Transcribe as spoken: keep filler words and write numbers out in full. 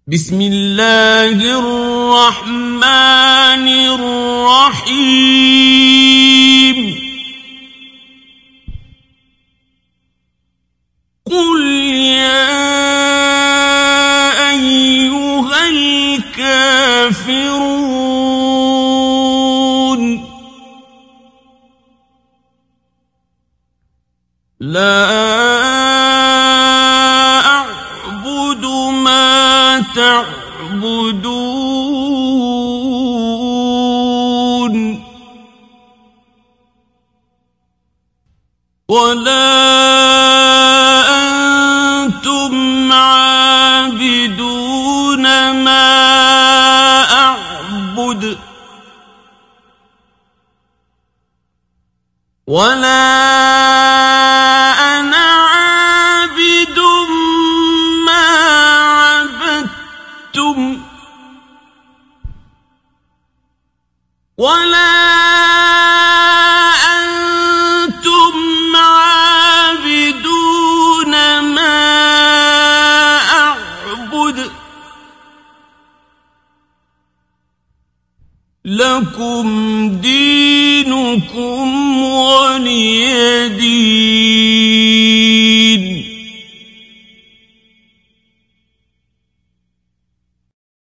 بسم الله الرحمن الرحيم قل يا أيها الكافرون لا أعبد ما تعبدون ولا أنتم عابدون ما أعبد ولا أنا عابد ما عبدتم ولا أنتم عابدون ما أعبد لكم دينكم ولي